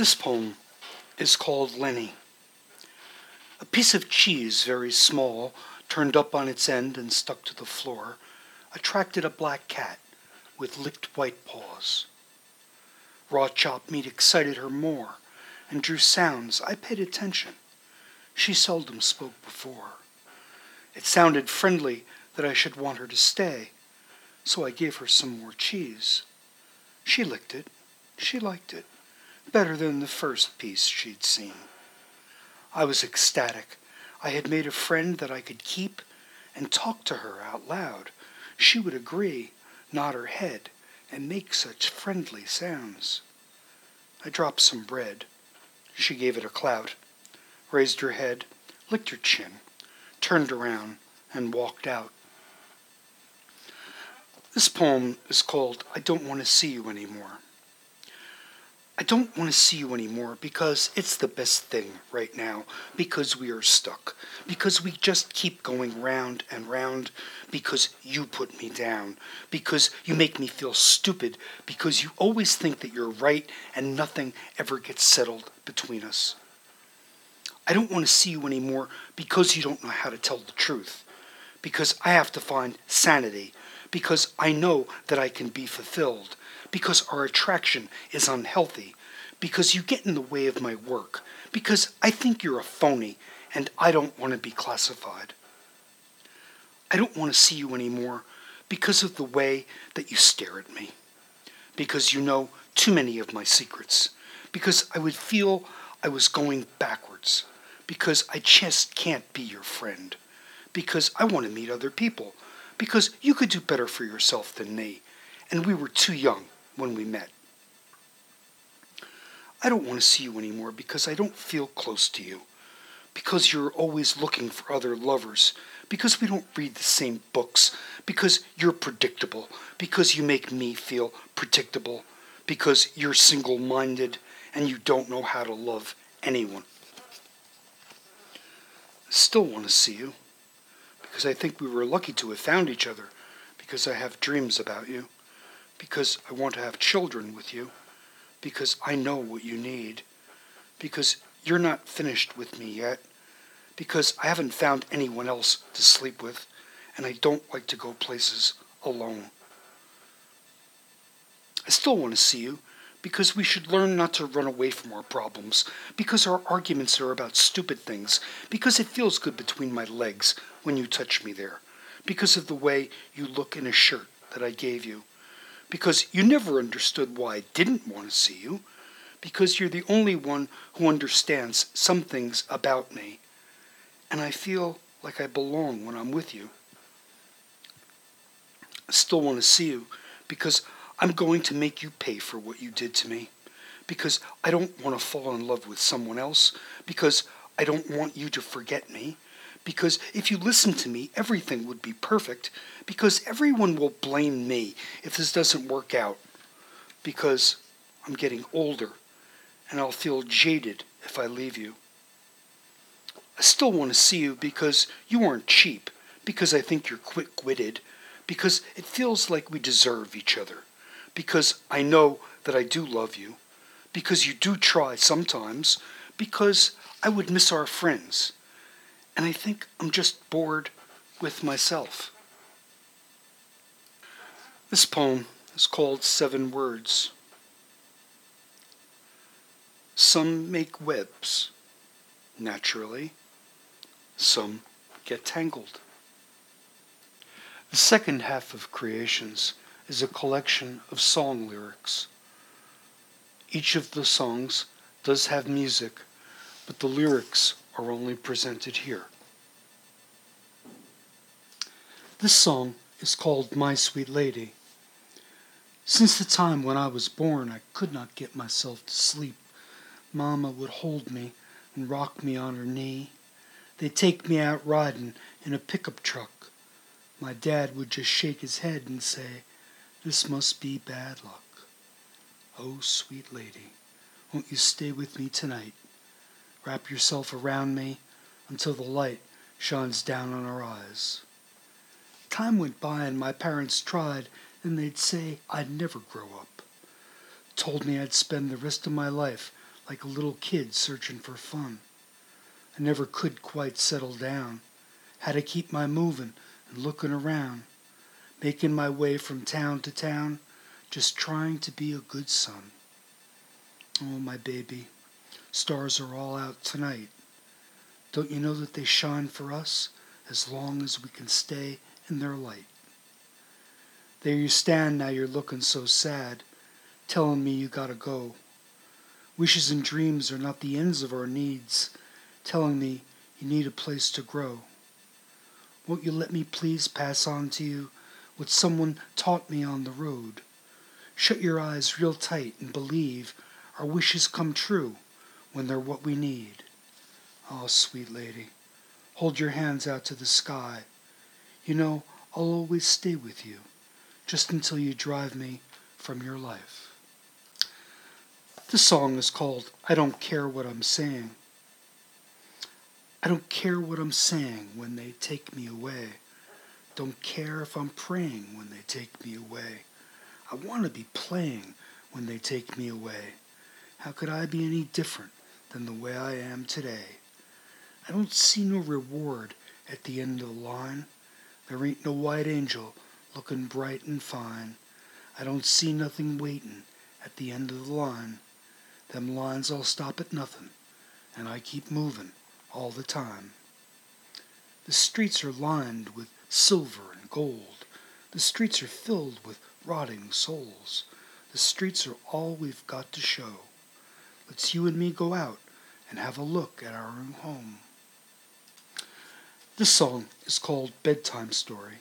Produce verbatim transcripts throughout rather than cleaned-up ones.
This poem is called Lenny. A piece of cheese, very small, turned up on its end and stuck to the floor, attracted a black cat with licked white paws. Raw chopped meat excited her more and drew sounds. I paid attention. She seldom spoke before. It sounded friendly that I should want her to stay, so I gave her some more cheese. She licked it. She liked it, better than the first piece she'd seen. I was ecstatic. I had made a friend that I could keep and talk to her out loud. She would agree, nod her head, and make such friendly sounds. I dropped some bread. She gave it a clout, raised her head, licked her chin, turned around, and walked out. This poem is called I Don't Want to See You Anymore. I don't want to see you anymore because it's the best thing right now, because we are stuck, because we just keep going round and round, because you put me down, because you make me feel stupid, because you always think that you're right and nothing ever gets settled between us. I don't want to see you anymore because you don't know how to tell the truth, because I have to find sanity, because I know that I can be fulfilled, because our attraction is unhealthy, because you get in the way of my work, because I think you're a phony and I don't want to be classified. I don't want to see you anymore because of the way that you stare at me, because you know too many of my secrets, because I would feel I was going backwards, because I just can't be your friend, because I want to meet other people, because you could do better for yourself than me, and we were too young when we met. I don't want to see you anymore because I don't feel close to you, because you're always looking for other lovers, because we don't read the same books, because you're predictable, because you make me feel predictable, because you're single-minded and you don't know how to love anyone. I still want to see you because I think we were lucky to have found each other, because I have dreams about you, because I want to have children with you, because I know what you need, because you're not finished with me yet, because I haven't found anyone else to sleep with, and I don't like to go places alone. I still want to see you because we should learn not to run away from our problems, because our arguments are about stupid things, because it feels good between my legs when you touch me there, because of the way you look in a shirt that I gave you, because you never understood why I didn't want to see you, because you're the only one who understands some things about me, and I feel like I belong when I'm with you. I still want to see you because I'm going to make you pay for what you did to me, because I don't want to fall in love with someone else, because I don't want you to forget me, because if you listen to me, everything would be perfect, because everyone will blame me if this doesn't work out, because I'm getting older and I'll feel jaded if I leave you. I still want to see you because you aren't cheap, because I think you're quick-witted, because it feels like we deserve each other, because I know that I do love you, because you do try sometimes, because I would miss our friends, and I think I'm just bored with myself. This poem is called Seven Words. Some make webs, naturally. Some get tangled. The second half of Creations is a collection of song lyrics. Each of the songs does have music, but the lyrics are only presented here. This song is called My Sweet Lady. Since the time when I was born, I could not get myself to sleep. Mama would hold me and rock me on her knee. They'd take me out riding in a pickup truck. My dad would just shake his head and say, "This must be bad luck. Oh, sweet lady, won't you stay with me tonight? Wrap yourself around me until the light shines down on our eyes." Time went by and my parents tried, and they'd say I'd never grow up. Told me I'd spend the rest of my life like a little kid searching for fun. I never could quite settle down. Had to keep my moving and looking around, making my way from town to town, just trying to be a good son. Oh, my baby, stars are all out tonight. Don't you know that they shine for us as long as we can stay in their light? There you stand now, you're looking so sad, telling me you gotta go. Wishes and dreams are not the ends of our needs, telling me you need a place to grow. Won't you let me please pass on to you what someone taught me on the road? Shut your eyes real tight and believe our wishes come true when they're what we need. Oh, sweet lady, hold your hands out to the sky. You know, I'll always stay with you, just until you drive me from your life. This song is called I Don't Care What I'm Saying. I don't care what I'm saying when they take me away. Don't care if I'm praying when they take me away. I want to be playing when they take me away. How could I be any different than the way I am today? I don't see no reward at the end of the line. There ain't no white angel looking bright and fine. I don't see nothing waiting at the end of the line. Them lines all stop at nothing, and I keep moving all the time. The streets are lined with silver and gold. The streets are filled with rotting souls. The streets are all we've got to show. Let's you and me go out and have a look at our own home. This song is called Bedtime Story.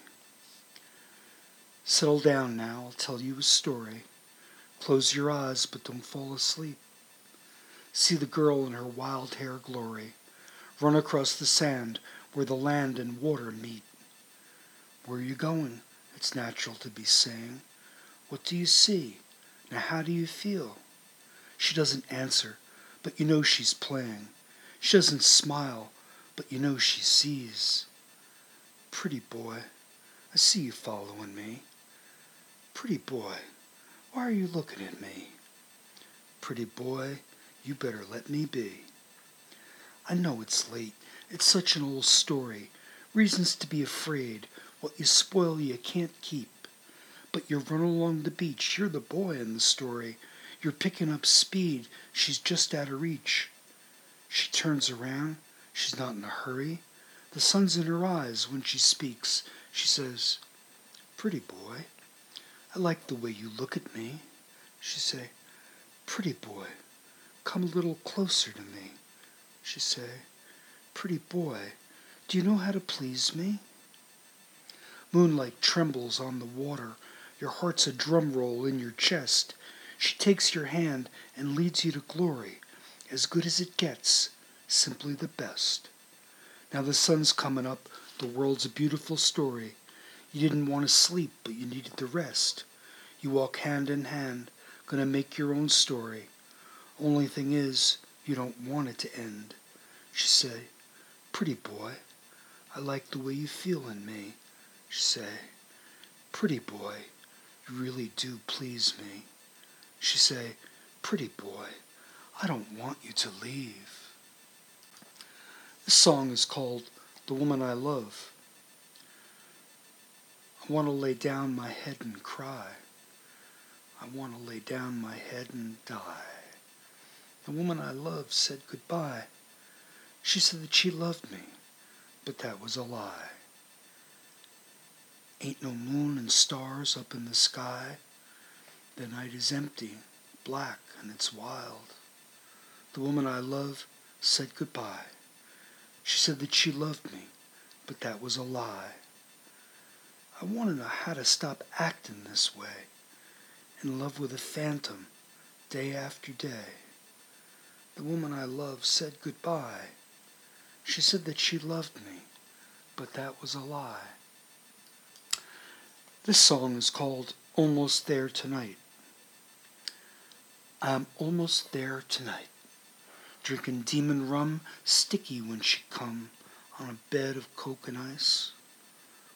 Settle down now, I'll tell you a story. Close your eyes, but don't fall asleep. See the girl in her wild hair glory run across the sand where the land and water meet. Where are you going? It's natural to be saying. What do you see? Now how do you feel? She doesn't answer, but you know she's playing. She doesn't smile, but you know she sees. Pretty boy, I see you following me. Pretty boy, why are you looking at me? Pretty boy, you better let me be. I know it's late. It's such an old story. Reasons to be afraid. What you spoil you can't keep. But you're running along the beach. You're the boy in the story. You're picking up speed. She's just out of reach. She turns around. She's not in a hurry. The sun's in her eyes when she speaks. She says, pretty boy, I like the way you look at me. She say, pretty boy, come a little closer to me. She say, pretty boy, do you know how to please me? Moonlight trembles on the water. Your heart's a drum roll in your chest. She takes your hand and leads you to glory, as good as it gets, simply the best. Now the sun's coming up. The world's a beautiful story. You didn't want to sleep, but you needed the rest. You walk hand in hand, gonna make your own story. Only thing is, you don't want it to end. She say, pretty boy, I like the way you feel in me. She say, pretty boy, you really do please me. She say, pretty boy, I don't want you to leave. This song is called The Woman I Love. I want to lay down my head and cry. I want to lay down my head and die. The woman I love said goodbye. She said that she loved me, but that was a lie. Ain't no moon and stars up in the sky. The night is empty, black, and it's wild. The woman I love said goodbye. She said that she loved me, but that was a lie. I want to know how to stop acting this way, in love with a phantom, day after day. The woman I love said goodbye. She said that she loved me, but that was a lie. This song is called Almost There Tonight. I'm almost there tonight, drinking demon rum, sticky when she come, on a bed of coke and ice.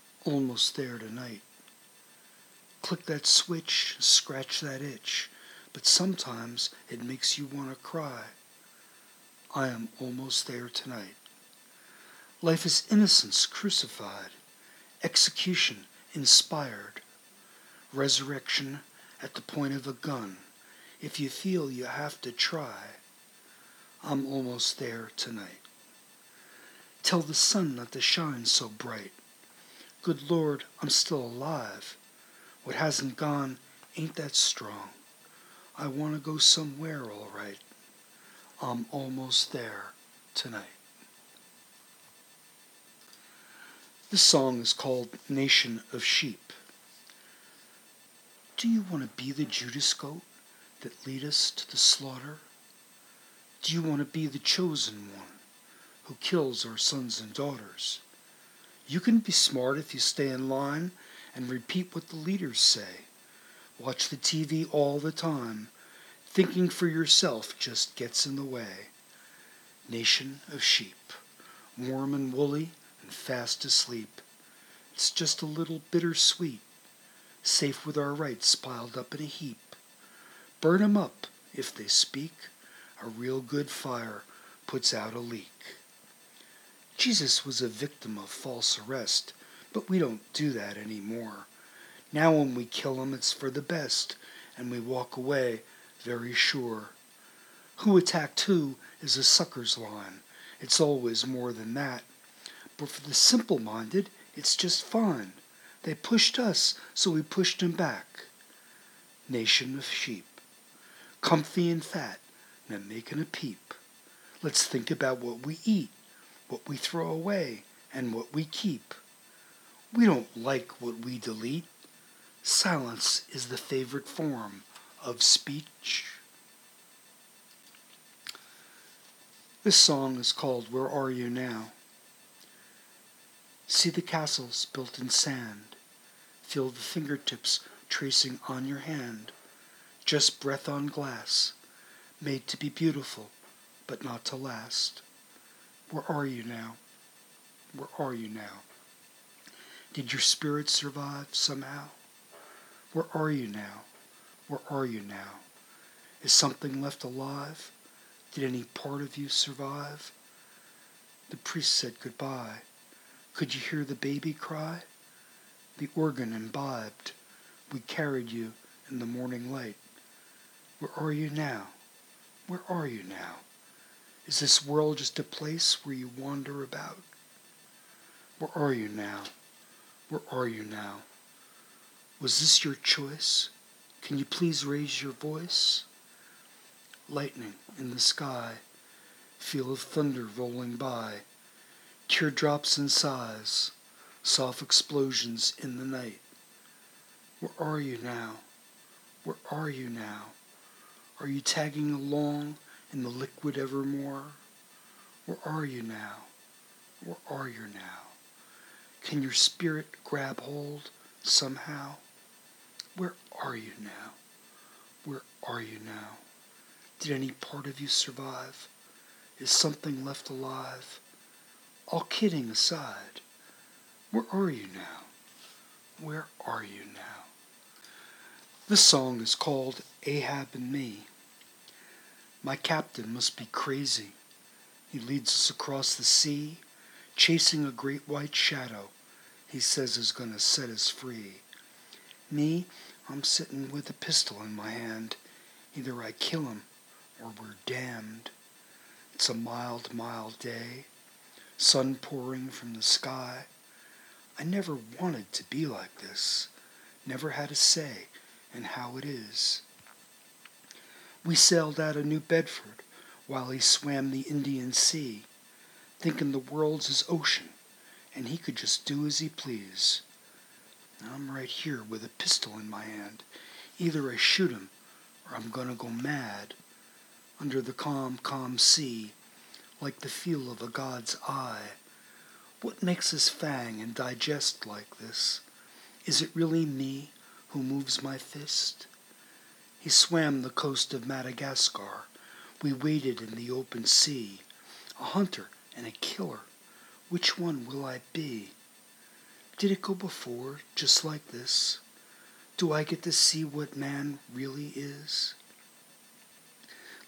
Almost there tonight. Click that switch, scratch that itch, but sometimes it makes you want to cry. I am almost there tonight. Life is innocence crucified, execution inspired, resurrection at the point of a gun. If you feel you have to try, I'm almost there tonight. Tell the sun not to shine so bright. Good Lord, I'm still alive. What hasn't gone ain't that strong. I want to go somewhere all right. I'm almost there tonight. This song is called Nation of Sheep. Do you want to be the Judas goat that lead us to the slaughter? Do you want to be the chosen one who kills our sons and daughters? You can be smart if you stay in line and repeat what the leaders say. Watch the T V all the time. Thinking for yourself just gets in the way. Nation of sheep, warm and woolly and fast asleep. It's just a little bittersweet, safe with our rights piled up in a heap. Burn 'em up if they speak. A real good fire puts out a leak. Jesus was a victim of false arrest, but we don't do that anymore. Now when we kill him, it's for the best, and we walk away very sure. Who attacked who is a sucker's line. It's always more than that. But for the simple-minded, it's just fine. They pushed us, so we pushed them back. Nation of sheep, comfy and fat, and making a peep. Let's think about what we eat, what we throw away, and what we keep. We don't like what we delete. Silence is the favorite form of speech. This song is called Where Are You Now? See the castles built in sand. Feel the fingertips tracing on your hand. Just breath on glass, made to be beautiful, but not to last. Where are you now? Where are you now? Did your spirit survive somehow? Where are you now? Where are you now? Is something left alive? Did any part of you survive? The priest said goodbye. Could you hear the baby cry? The organ imbibed. We carried you in the morning light. Where are you now? Where are you now? Is this world just a place where you wander about? Where are you now? Where are you now? Was this your choice? Can you please raise your voice? Lightning in the sky, feel of thunder rolling by, teardrops and sighs, soft explosions in the night. Where are you now? Where are you now? Are you tagging along in the liquid evermore? Where are you now? Where are you now? Can your spirit grab hold somehow? Where are you now? Where are you now? Did any part of you survive? Is something left alive? All kidding aside, where are you now? Where are you now? This song is called Ahab and Me. My captain must be crazy. He leads us across the sea, chasing a great white shadow he says is going to set us free. Me, I'm sitting with a pistol in my hand. Either I kill him or we're damned. It's a mild, mild day, sun pouring from the sky. I never wanted to be like this, never had a say in how it is. We sailed out of New Bedford while he swam the Indian Sea, thinking the world's his ocean and he could just do as he please. I'm right here with a pistol in my hand. Either I shoot him or I'm gonna go mad. Under the calm, calm sea, like the feel of a god's eye. What makes us fang and digest like this? Is it really me who moves my fist? He swam the coast of Madagascar. We waded in the open sea. A hunter and a killer. Which one will I be? Did it go before, just like this? Do I get to see what man really is?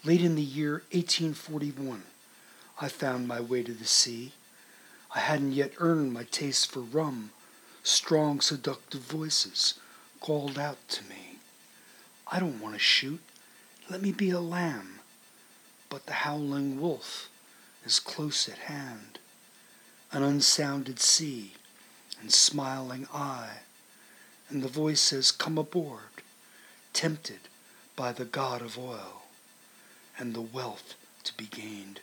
Late in the year eighteen forty-one, I found my way to the sea. I hadn't yet earned my taste for rum. Strong, seductive voices called out to me. I don't want to shoot. Let me be a lamb. But the howling wolf is close at hand. An unsounded sea and smiling eye. And the voice says, come aboard, tempted by the god of oil and the wealth to be gained.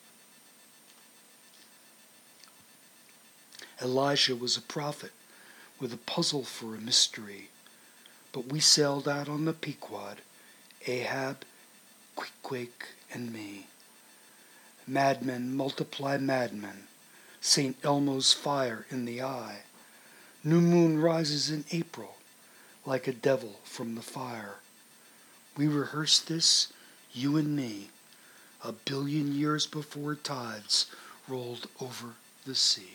Elijah was a prophet with a puzzle for a mystery, but we sailed out on the Pequod, Ahab, Queequeg, and me. Madmen multiply madmen, Saint Elmo's fire in the eye. New moon rises in April, like a devil from the fire. We rehearsed this, you and me, a billion years before tides rolled over the sea.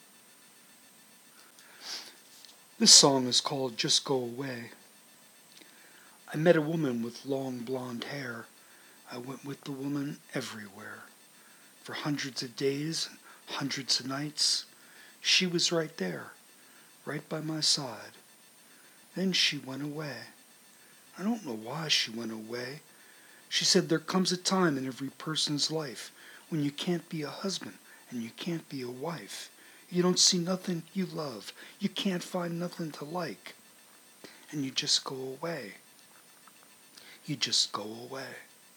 This song is called Just Go Away. I met a woman with long blonde hair. I went with the woman everywhere. For hundreds of days and hundreds of nights, she was right there, right by my side. Then she went away. I don't know why she went away. She said there comes a time in every person's life when you can't be a husband and you can't be a wife. You don't see nothing you love. You can't find nothing to like. And you just go away. You just go away.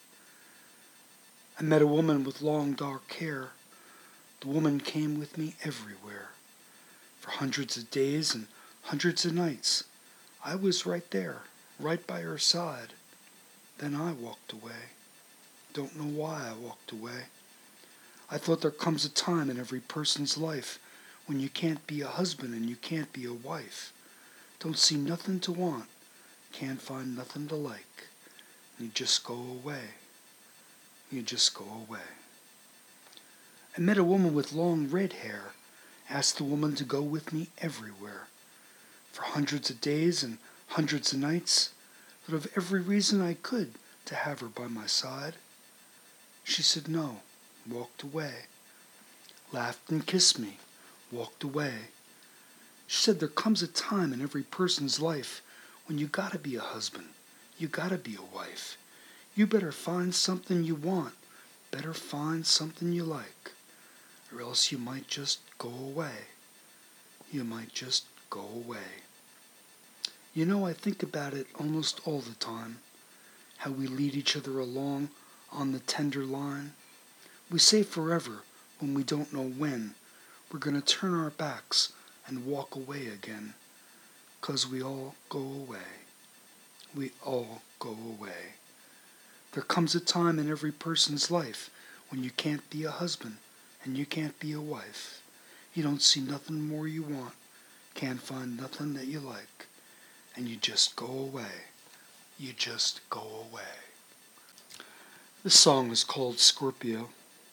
I met a woman with long dark hair. The woman came with me everywhere. For hundreds of days and hundreds of nights, I was right there, right by her side. Then I walked away. Don't know why I walked away. I thought there comes a time in every person's life when you can't be a husband and you can't be a wife. Don't see nothing to want, can't find nothing to like. You just go away. You just go away. I met a woman with long red hair, asked the woman to go with me everywhere. For hundreds of days and hundreds of nights, thought of every reason I could to have her by my side. She said no, walked away, laughed and kissed me, walked away. She said there comes a time in every person's life when you gotta be a husband, you gotta be a wife. You better find something you want, better find something you like, or else you might just go away. You might just go away. You know, I think about it almost all the time, how we lead each other along on the tender line. We say forever when we don't know when we're going to turn our backs and walk away again, 'cause we all go away. We all go away. There comes a time in every person's life when you can't be a husband and you can't be a wife. You don't see nothing more you want, can't find nothing that you like, and you just go away. You just go away. This song is called Scorpio.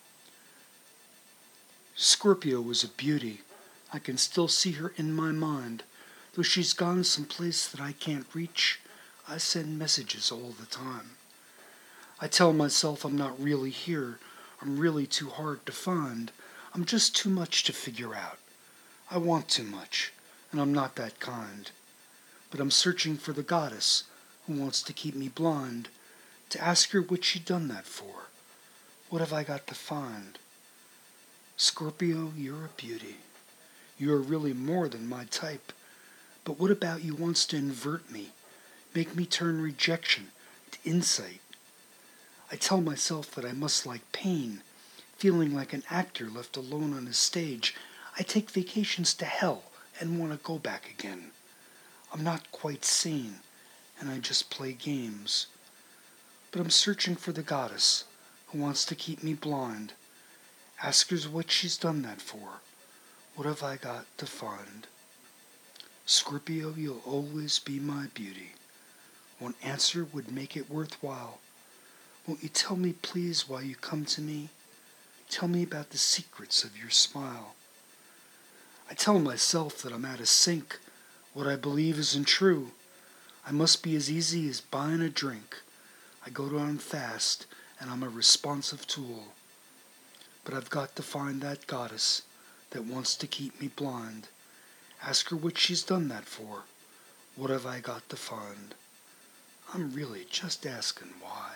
Scorpio was a beauty. I can still see her in my mind. Though she's gone someplace that I can't reach, I send messages all the time. I tell myself I'm not really here. I'm really too hard to find. I'm just too much to figure out. I want too much, and I'm not that kind. But I'm searching for the goddess who wants to keep me blind, to ask her what she done that for. What have I got to find? Scorpio, you're a beauty. You are really more than my type. But what about you wants to invert me, make me turn rejection to insight? I tell myself that I must like pain, feeling like an actor left alone on a stage. I take vacations to hell and want to go back again. I'm not quite sane, and I just play games. But I'm searching for the goddess who wants to keep me blind. Ask her what she's done that for. What have I got to find? Scorpio, you'll always be my beauty. One answer would make it worthwhile. Won't you tell me, please, why you come to me? Tell me about the secrets of your smile. I tell myself that I'm out of sync. What I believe isn't true. I must be as easy as buying a drink. I go down fast, and I'm a responsive tool. But I've got to find that goddess that wants to keep me blind. Ask her what she's done that for. What have I got to find? I'm really just asking why.